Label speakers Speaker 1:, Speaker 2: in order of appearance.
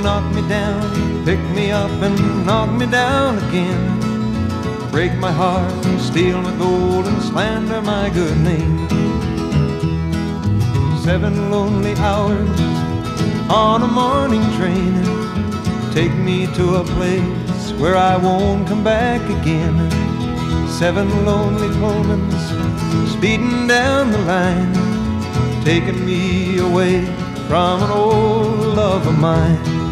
Speaker 1: knock me down, pick me up and knock me down again. Break my heart and steal my gold and slander my good name. 7 lonely hours on a morning train take me to a place where I won't come back again. 7 lonely Pullmans speeding down the line, taking me away from an old love of mine.